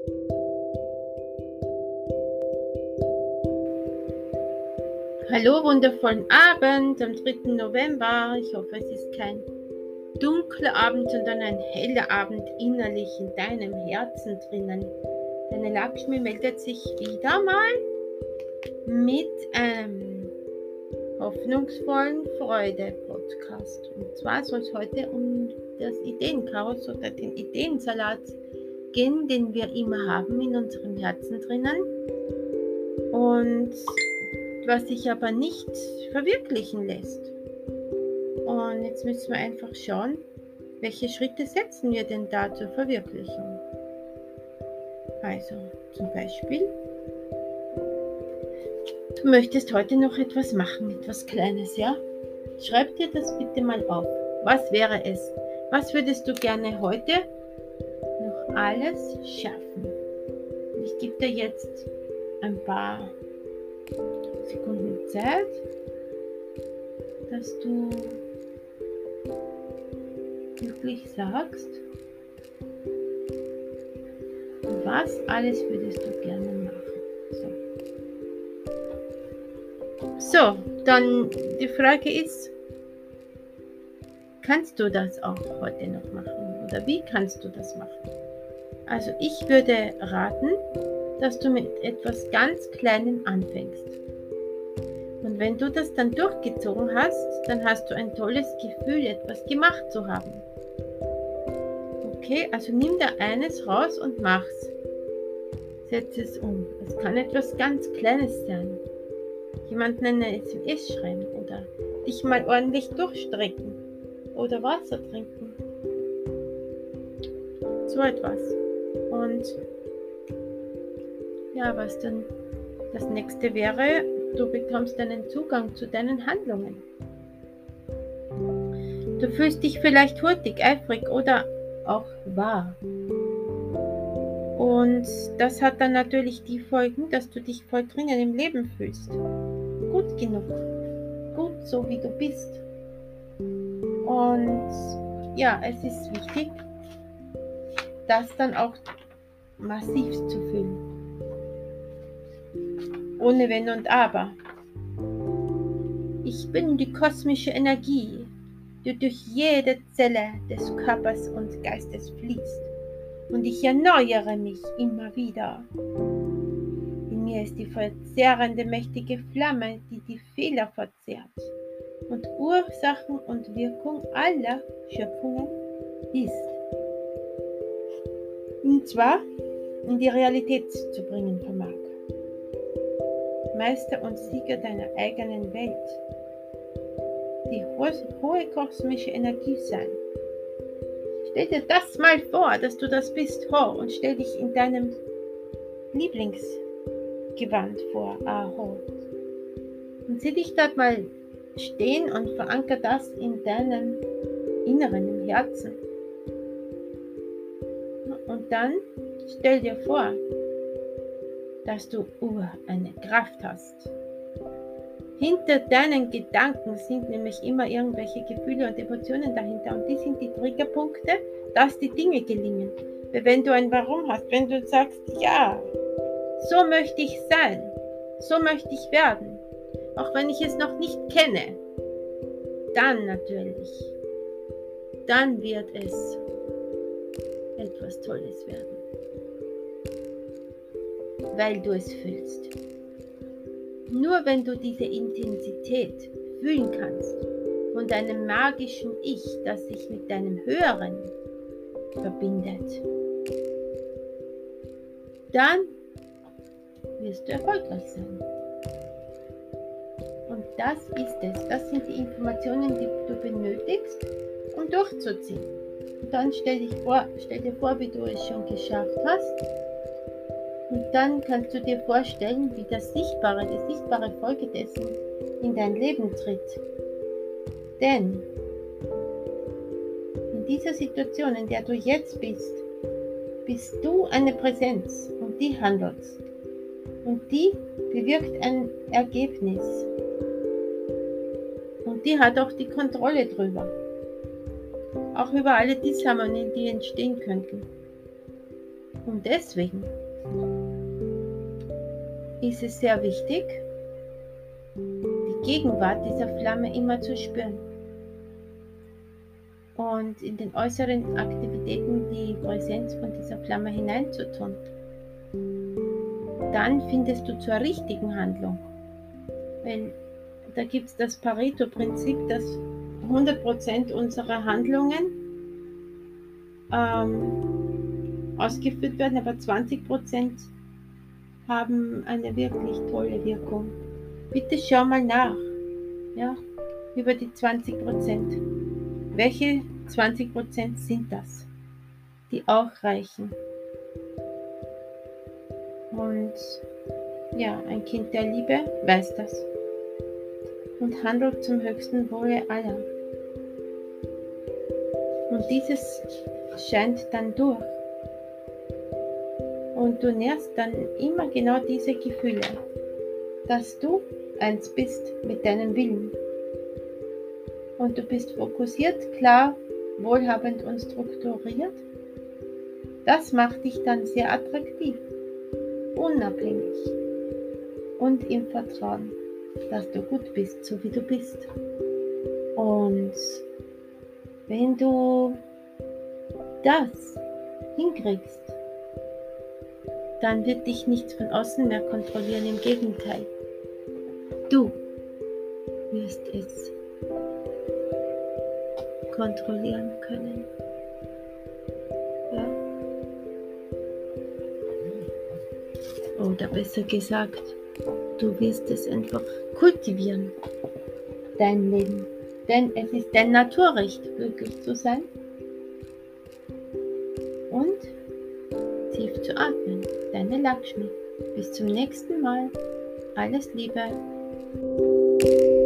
Hallo, wundervollen Abend am 3. November. Ich hoffe, es ist kein dunkler Abend, sondern ein heller Abend innerlich in deinem Herzen drinnen. Deine Lakshmi meldet sich wieder mal mit einem hoffnungsvollen Freude-Podcast. Und zwar soll es heute um das Ideenchaos oder den Ideensalat gehen, den wir immer haben in unserem Herzen drinnen. Und was sich aber nicht verwirklichen lässt. Und jetzt müssen wir einfach schauen, welche Schritte setzen wir denn da zur Verwirklichung. Also zum Beispiel, du möchtest heute noch etwas machen, etwas Kleines, ja? Schreib dir das bitte mal auf. Was wäre es? Was würdest du gerne heute noch alles schaffen? Ich gebe dir jetzt ein paar Sekunden Zeit, dass du wirklich sagst, was alles würdest du gerne machen. So, dann die Frage ist, kannst du das auch heute noch machen? Oder wie kannst du das machen? Also ich würde raten, dass du mit etwas ganz Kleinem anfängst. Und wenn du das dann durchgezogen hast, dann hast du ein tolles Gefühl, etwas gemacht zu haben. Okay, also nimm da eines raus und mach's. Setz es um. Es kann etwas ganz Kleines sein. Jemandem eine SMS schreiben oder dich mal ordentlich durchstrecken oder Wasser trinken. So etwas. Und ja, was dann das nächste wäre, du bekommst einen Zugang zu deinen Handlungen. Du fühlst dich vielleicht hurtig, eifrig oder auch wahr. Und das hat dann natürlich die Folgen, dass du dich voll drinnen im Leben fühlst. Gut genug. Gut so wie du bist. Und ja, es ist wichtig, das dann auch massiv zu fühlen. Ohne Wenn und Aber. Ich bin die kosmische Energie, die durch jede Zelle des Körpers und Geistes fließt. Und ich erneuere mich immer wieder. In mir ist die verzehrende, mächtige Flamme, die die Fehler verzehrt und Ursachen und Wirkung aller Schöpfungen ist. Und zwar in die Realität zu bringen vermag. Meister und Sieger deiner eigenen Welt. Die hohe kosmische Energie sein. Stell dir das mal vor, dass du das bist, und stell dich in deinem Lieblingsgewand vor, und sieh dich dort mal stehen und veranker das in deinem Inneren, im Herzen. Und dann stell dir vor, dass du eine Kraft hast. Hinter deinen Gedanken sind nämlich immer irgendwelche Gefühle und Emotionen dahinter und die sind die Triggerpunkte, dass die Dinge gelingen. Weil wenn du ein Warum hast, wenn du sagst, ja, so möchte ich sein, so möchte ich werden, auch wenn ich es noch nicht kenne, dann natürlich, dann wird es etwas Tolles werden, weil du es fühlst. Nur wenn du diese Intensität fühlen kannst von deinem magischen Ich, das sich mit deinem Höheren verbindet, dann wirst du erfolgreich sein. Und das ist es. Das sind die Informationen, die du benötigst, um durchzuziehen. Und dann stell dir vor, wie du es schon geschafft hast. Und dann kannst du dir vorstellen, wie die sichtbare Folge dessen in dein Leben tritt. Denn in dieser Situation, in der du jetzt bist du eine Präsenz und die handelt. Und die bewirkt ein Ergebnis. Und die hat auch die Kontrolle drüber. Auch über alle Disharmonien, die entstehen könnten. Und deswegen ist es sehr wichtig, die Gegenwart dieser Flamme immer zu spüren und in den äußeren Aktivitäten die Präsenz von dieser Flamme hineinzutun. Dann findest du zur richtigen Handlung. Weil da gibt es das Pareto-Prinzip, dass 100% unserer Handlungen ausgeführt werden, aber 20% haben eine wirklich tolle Wirkung. Bitte schau mal nach, ja, über die 20%. Welche 20% sind das, die auch reichen? Und ja, ein Kind der Liebe weiß das und handelt zum höchsten Wohle aller. Und dieses scheint dann durch. Und du nährst dann immer genau diese Gefühle, dass du eins bist mit deinem Willen. Und du bist fokussiert, klar, wohlhabend und strukturiert. Das macht dich dann sehr attraktiv, unabhängig und im Vertrauen, dass du gut bist, so wie du bist. Und wenn du das hinkriegst, dann wird dich nichts von außen mehr kontrollieren. Im Gegenteil, du wirst es kontrollieren können. Ja? Oder besser gesagt, du wirst es einfach kultivieren, dein Leben. Denn es ist dein Naturrecht, glücklich zu sein und tief zu atmen. Deine Lakshmi. Bis zum nächsten Mal. Alles Liebe.